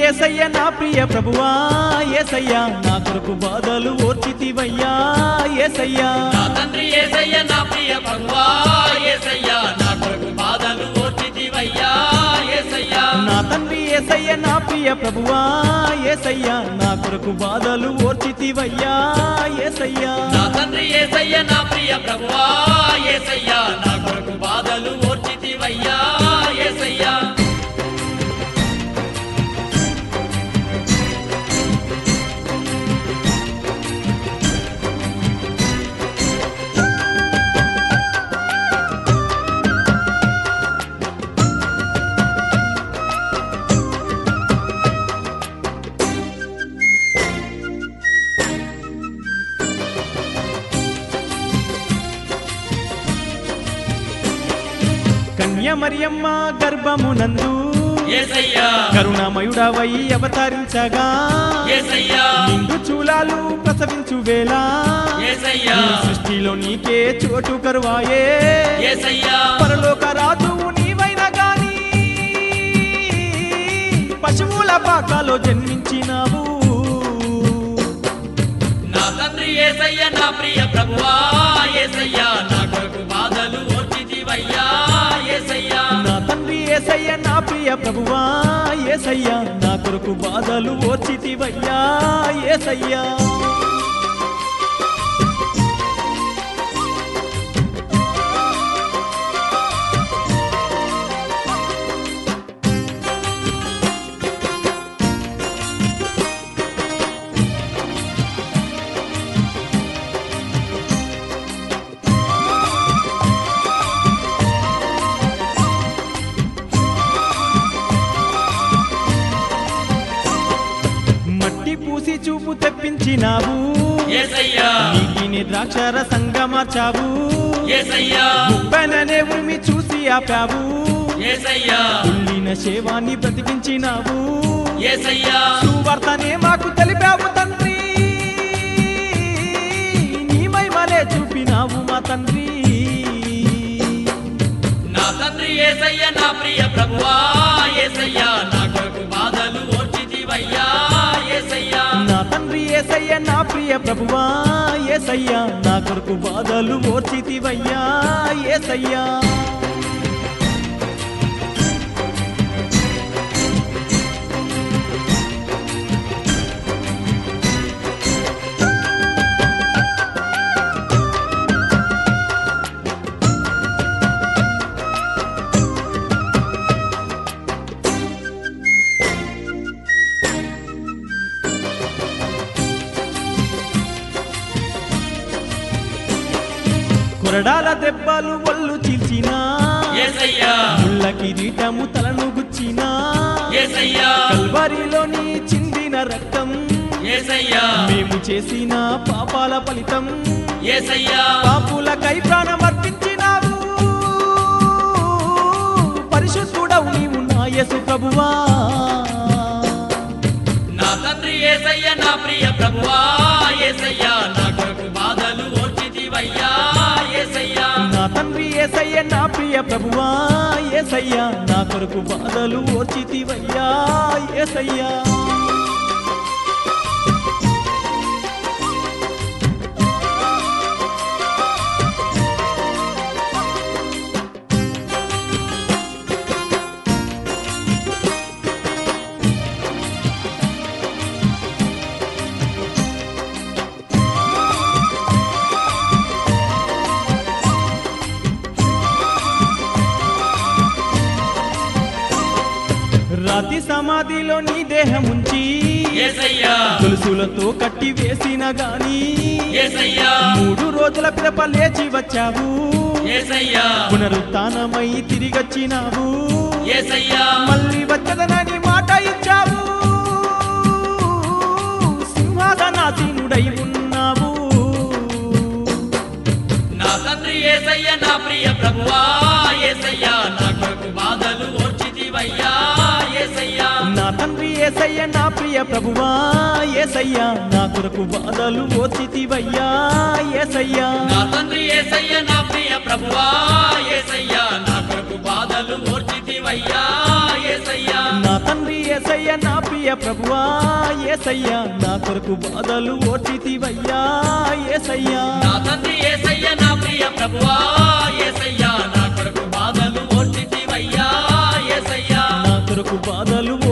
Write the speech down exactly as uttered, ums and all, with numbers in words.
యేసయ్య నా ప్రియ ప్రభువా యేసయ్య నా కొరకు బాధలు ఓర్చితివయ్యా యేసయ్య నా తండ్రి యేసయ్య నా ప్రియ ప్రభువా యేసయ్య నా కొరకు బాధలు ఓర్చితివయ్యా యేసయ్య నా తండ్రి యేసయ్య నా ప్రియ ప్రభువా యేసయ్య నా కొరకు బాధలు ఓర్చితివయ్యా యేసయ్య నా తండ్రి యేసయ్య నా ప్రియ ప్రభువా యేసయ్య నా కొరకు బాధలు ఓర్చితివయ్యా యేసయ్య కన్య మరియమ్మ గర్భమునందు యేసయ్య కరుణామయుడవై అవతరించగా యేసయ్య నిండు చూలాలు ప్రసవించు వేళ యేసయ్య సృష్టిలో నీకే చోటు కరువాయే యేసయ్య పరలోక రాజువు నీవైనా గాని పశువుల పాకలో జన్మించినావు నా తండ్రి యేసయ్య నా ప్రియ ప్రభువా యేసయ్య నా కొరకు బాధలు ఓర్చితివయ్యా యేసయ్య నా తండ్రి యేసయ్య నా ప్రియ ప్రభువా యేసయ్య నా కొరకు బాధలు ఓర్చితివయ్యా యేసయ్య మట్టి పూసి చూపు తెప్పించినావు యేసయ్య నీటిని ద్రాక్షరసంగా మార్చావు యేసయ్య ముప్పననే ఉరిమి చూసి ఆపావు యేసయ్య కుళ్ళిన శేవాన్ని బ్రతికించినావు యేసయ్య సువార్తనే మాకు తెలిపావు తండ్రి నీ మహిమనే చూపినావు మా తండ్రి నా తండ్రి యేసయ్య నా ప్రియ ప్రభువా యేసయ్య నా కొరకు బాధలు ఓర్చితివయ్యా యేసయ్య నా తండ్రి యేసయ్య నా ప్రియ ప్రభువా యేసయ్య నా కొరకు బాధలు ఓర్చితివయ్యా యేసయ్య కొరడాల దెబ్బలు ఒళ్ళు చీల్చినా యేసయ్య ముళ్ళ కిరీటము తలను గుచ్చినా యేసయ్య కల్వరిలోని చిందిన రక్తం యేసయ్య మేము చేసిన పాపాల ఫలితం యేసయ్య పాపులకై ప్రాణం అర్పించినావు పరిశుద్ధుడవు నీవు నా యేసు ప్రభువా నా తండ్రి యేసయ్య నా ప్రియ ప్రభువా యేసయ్య నా కొరకు బాధలు ఓర్చితివయ్యా యేసయ్య నా తండ్రి యేసయ్య నా ప్రియ ప్రభువా యేసయ్య నా కొరకు బాధలు ఓర్చితివయ్యా యేసయ్య రాతి సమాధిలో నీ దేహముంచి యేసయ్య గొలుసులతో కట్టి వేసిన గాని యేసయ్య మూడు రోజుల పిదప లేచి వచ్చావు యేసయ్య పునరుత్థానమై తిరిగొచ్చినావు యేసయ్య మళ్ళీ వచ్చదనని మాట ఇచ్చావు సింహాసనాసీనుడై ఉన్నావు నా తండ్రి యేసయ్య నా ప్రియ ప్రభువా యేసయ్య నా కొరకు బాధలు ఓర్చితివయ్యా యేసయ్య నా తండ్రి యేసయ్య నా ప్రియ ప్రభువా యేసయ్య నా కొరకు బాధలు ఓర్చితివయ్యా యేసయ్య నా తండ్రి యేసయ్య నా ప్రియ ప్రభువా యేసయ్య నా కొరకు బాధలు ఓర్చితివయ్యా యేసయ్య నా తండ్రి యేసయ్య నా ప్రియ ప్రభువా ఏసయ్యా నా కొరకు బాధలు ఓర్చితివయ్యా ఏసయ్యా నా తండ్రి యేసయ్య నా ప్రియ ప్రభువా యేసయ్య నా కొరకు బాధలు ఓర్చితివయ్యా యేసయ్య నా కొరకు బాధలు